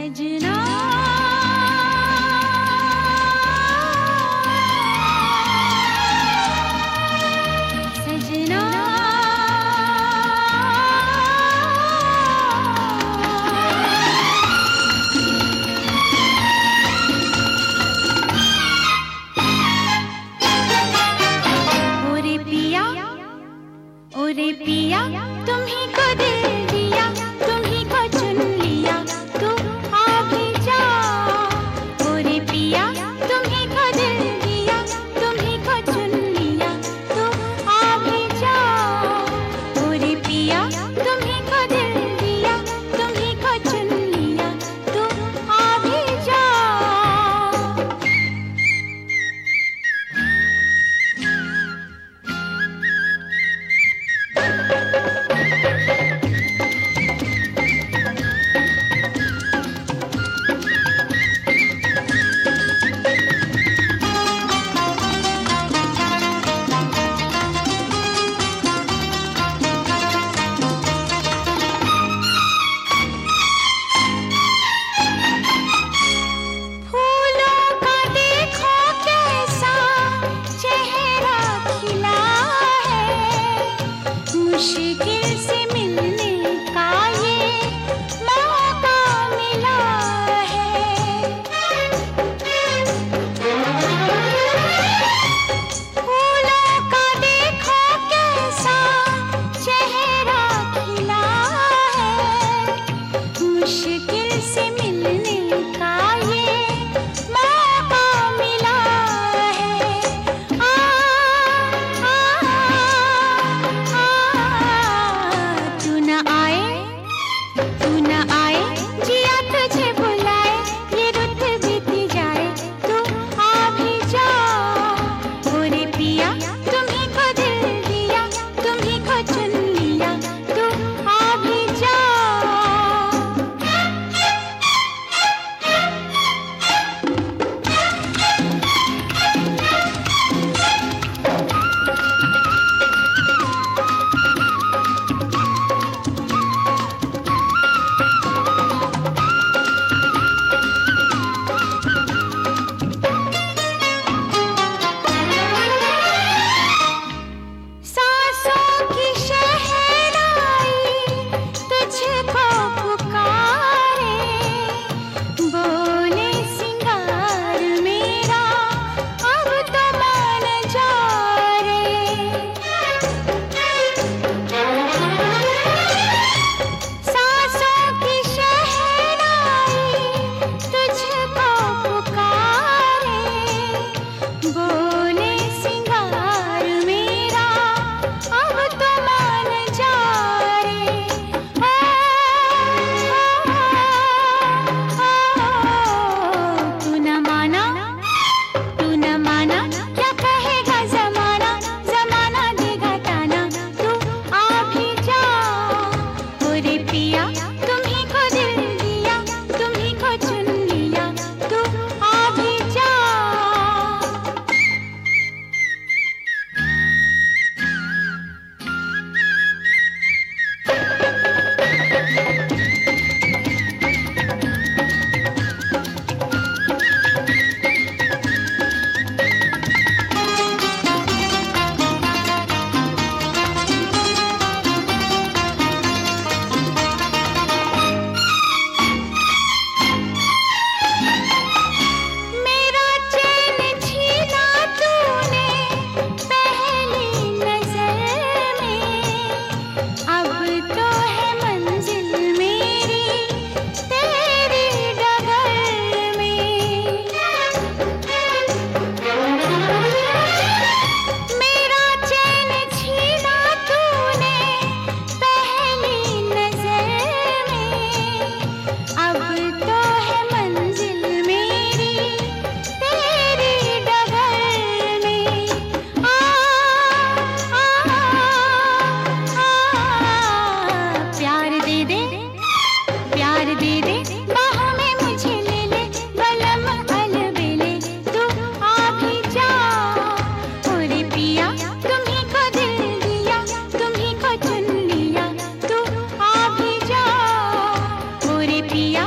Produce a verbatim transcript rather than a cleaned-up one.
सजना सजना ओरे पिया ओरे पिया तुम्ही को दिल दिया तुम्ही को चुन लिया तू आ भी जा। ओरे पिया तुम्ही को दिल दिया तुम्ही को चुन लिया तू आ भी जा। ओरे पिया तुम्ही को दिल दिया तुम्ही को चुन लिया तू आ भी जा। मुश्किल से मिलने का ये मौका मिला है। फूलों का देखो कैसा चेहरा खिला है। मुश्किल से मिलने का ये मौका मिला है। आ, आ, तू न आए जिया तुझे बुलाए ये रुत बीत जाए तू आ भी जा। ओरे पिया तुम्ही को दिल दिया तुम्ही को चुन लिया तू आ भी जा। पिया